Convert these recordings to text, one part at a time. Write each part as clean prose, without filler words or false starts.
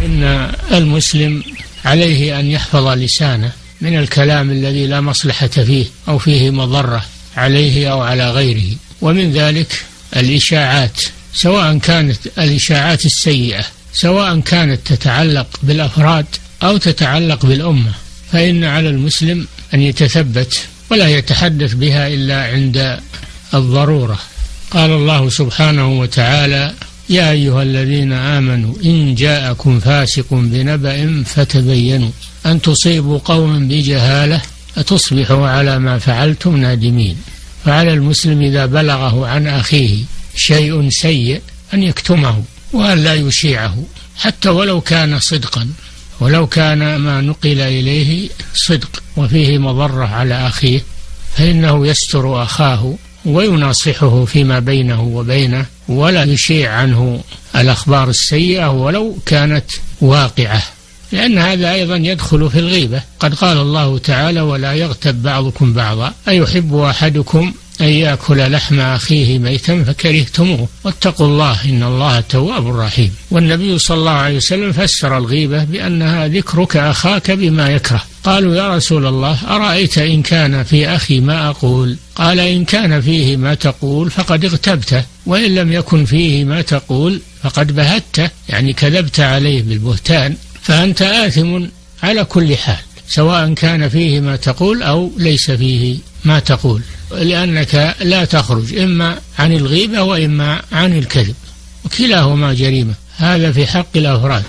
إن المسلم عليه أن يحفظ لسانه من الكلام الذي لا مصلحة فيه أو فيه مضرة عليه أو على غيره. ومن ذلك الإشاعات، سواء كانت الإشاعات السيئة سواء كانت تتعلق بالأفراد أو تتعلق بالأمة، فإن على المسلم أن يتثبت ولا يتحدث بها إلا عند الضرورة. قال الله سبحانه وتعالى: يا أيها الذين آمنوا إن جاءكم فاسق بنبأ فتبينوا أن تصيبوا قوما بجهالة فتصبحوا على ما فعلتم نادمين. فعلى المسلم إذا بلغه عن أخيه شيء سيء أن يكتمه وأن لا يشيعه، حتى ولو كان صدقا، ولو كان ما نقل إليه صدق وفيه مضرة على أخيه، فإنه يستر أخاه ويناصحه فيما بينه وبينه، ولا يشيع عنه الأخبار السيئة ولو كانت واقعة، لأن هذا أيضا يدخل في الغيبة. قد قال الله تعالى: ولا يغتب بعضكم بعضا أيحب أحدكم أن يأكل لحم أخيه ميتا فكرهتموه واتقوا الله إن الله تواب رحيم. والنبي صلى الله عليه وسلم فسر الغيبة بأنها ذكرك أخاك بما يكره. قالوا: يا رسول الله أرأيت إن كان في أخي ما أقول؟ قال: إن كان فيه ما تقول فقد اغتبته، وإن لم يكن فيه ما تقول فقد بهته، يعني كذبت عليه بالبهتان، فأنت آثم على كل حال، سواء كان فيه ما تقول أو ليس فيه ما تقول، لأنك لا تخرج إما عن الغيبة وإما عن الكذب، وكلاهما جريمة. هذا في حق الأفراد،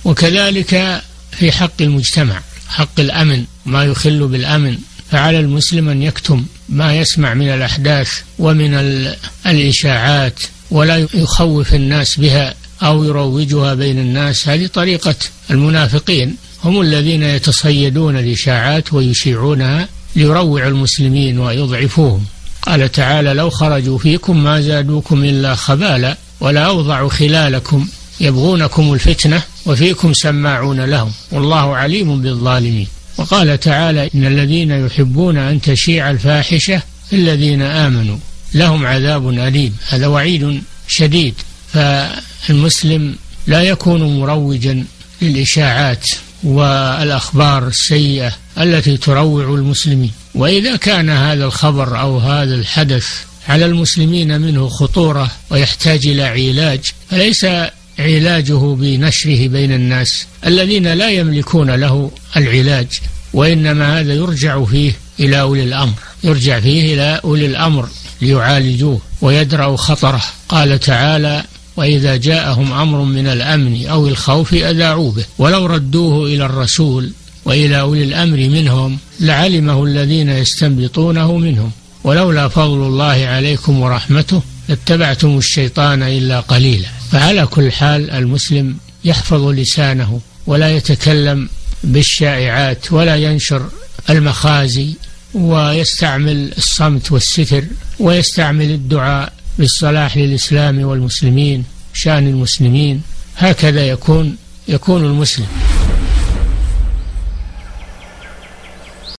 وكذلك في حق المجتمع، حق الأمن، ما يخل بالأمن. فعلى المسلم أن يكتم ما يسمع من الأحداث ومن الإشاعات، ولا يخوف الناس بها أو يروجها بين الناس. هذه طريقة المنافقين، هم الذين يتصيدون الإشاعات ويشيعونها ليروعوا المسلمين ويضعفوهم. قال تعالى: لو خرجوا فيكم ما زادوكم إلا خبالا ولا أوضعوا خلالكم يبغونكم الفتنة وفيكم سماعون لهم والله عليم بالظالمين. وقال تعالى: إن الذين يحبون أن تشيع الفاحشة في الذين آمنوا لهم عذاب أليم. هذا وعيد شديد. فالمسلم لا يكون مروجا للإشاعات والأخبار السيئة التي تروع المسلمين. وإذا كان هذا الخبر أو هذا الحدث على المسلمين منه خطورة ويحتاج إلى علاج، فليس علاجه بنشره بين الناس الذين لا يملكون له العلاج، وإنما هذا يرجع فيه إلى أولي الأمر، يرجع فيه إلى أولي الأمر ليعالجوه ويدرأوا خطره. قال تعالى: وإذا جاءهم أمر من الأمن أو الخوف أذاعوا به ولو ردوه إلى الرسول وإلى أولي الأمر منهم لعلمه الذين يستنبطونه منهم ولولا فضل الله عليكم ورحمته لاتبعتم الشيطان إلا قليلا. فعلى كل حال المسلم يحفظ لسانه ولا يتكلم بالشائعات ولا ينشر المخازي، ويستعمل الصمت والستر، ويستعمل الدعاء بالصلاح للإسلام والمسلمين، شأن المسلمين. هكذا يكون المسلم.